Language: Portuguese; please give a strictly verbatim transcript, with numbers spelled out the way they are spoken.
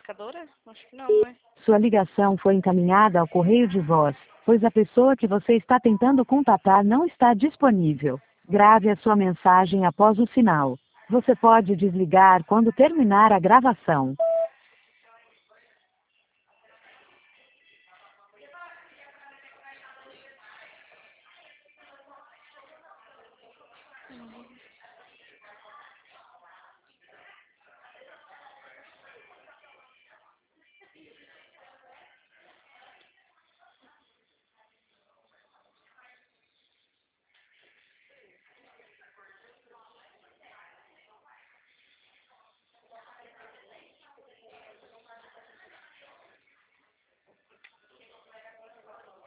locadora? Acho que não, né? Sua ligação foi encaminhada ao correio de voz, pois a pessoa que você está tentando contatar não está disponível. Grave a sua mensagem após o sinal. Você pode desligar quando terminar a gravação.